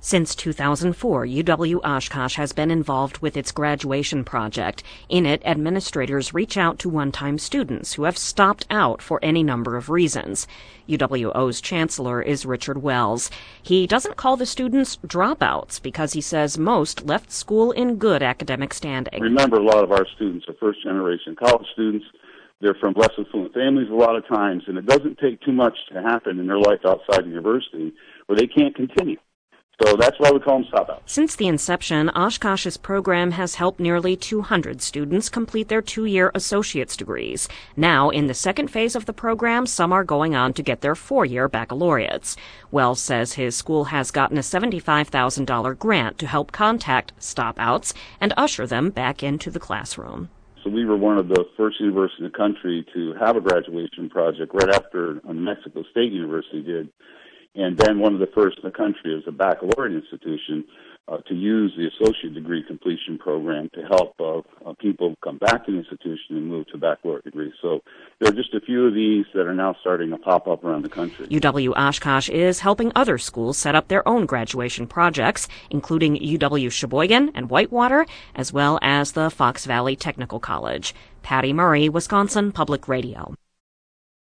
Since 2004, UW-Oshkosh has been involved with its graduation project. In it, administrators reach out to one-time students who have stopped out for any number of reasons. UWO's chancellor is Richard Wells. He doesn't call the students dropouts because he says most left school in good academic standing. Remember, a lot of our students are first-generation college students. They're from less affluent families a lot of times, and it doesn't take too much to happen in their life outside the university where they can't continue. So that's why we call them stop outs. Since the inception, Oshkosh's program has helped nearly 200 students complete their 2-year associate's degrees. Now, in the second phase of the program, some are going on to get their 4-year baccalaureates. Wells says his school has gotten a $75,000 grant to help contact stop outs and usher them back into the classroom. So we were one of the first universities in the country to have a graduation project right after New Mexico State University did. And then one of the first in the country as a baccalaureate institution to use the associate degree completion program to help people come back to the institution and move to baccalaureate degrees. So there are just a few of these that are now starting to pop up around the country. UW-Oshkosh is helping other schools set up their own graduation projects, including UW-Sheboygan and Whitewater, as well as the Fox Valley Technical College. Patty Murray, Wisconsin Public Radio.